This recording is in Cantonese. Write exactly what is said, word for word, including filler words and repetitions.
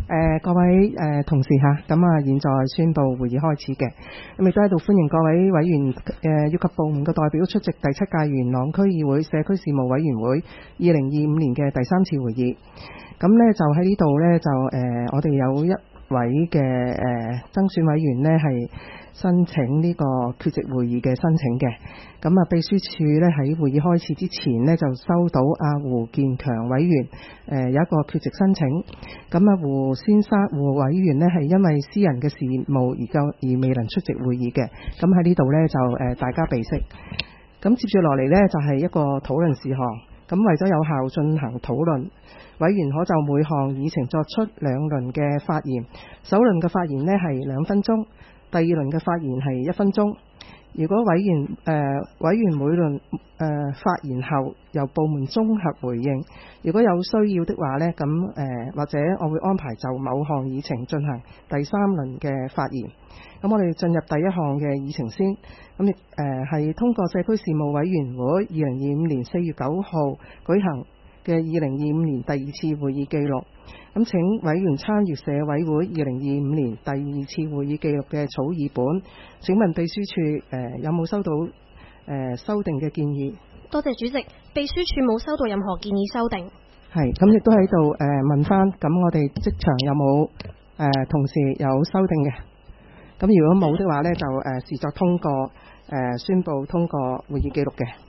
誒各位誒同事嚇，咁啊現在宣布會議開始嘅，咁亦都喺度歡迎各位委員誒以及部門嘅代表出席第七屆元朗區議會社區事務委員會二零二五年嘅第三次會議。咁呢就喺呢度呢，就誒、呃、我哋有一位嘅誒增選委員呢係申請呢個缺席會議嘅申請嘅。咁啊，秘書處呢喺會議開始之前呢，就收到阿胡建強委員誒、呃、有一個缺席申請。咁啊，胡先生胡委員呢係因為私人嘅事務而夠而未能出席會議嘅。咁喺呢度呢，就誒、呃、大家備悉。咁接住落嚟呢，就係、是、一個討論事項。咁為咗有效進行討論，委員可就每項議程作出兩輪嘅發言。首輪嘅發言呢係兩分鐘，第二輪嘅發言係一分鐘。如果委員誒、呃、委員每輪誒、呃、發言後由部門綜合回應，如果有需要的話呢，咁誒、呃、或者我會安排就某項議程進行第三輪嘅發言。咁我哋進入第一項嘅議程先，咁亦誒係通過社區事務委員會二零二五年四月九號舉行嘅二零二五年第二次會議記錄。咁請委員參閱社委會二零二五年第二次會議記錄嘅草擬本。請問秘書處誒、呃、有冇收到誒、呃、修訂嘅建議？ 多謝主席，秘書處冇收到任何建議修訂。 係，咁亦都喺度誒問翻，咁我哋職場有冇誒、呃、同事有修訂嘅？咁如果冇的話呢，就誒視作通過誒、呃、宣佈通過會議記錄嘅。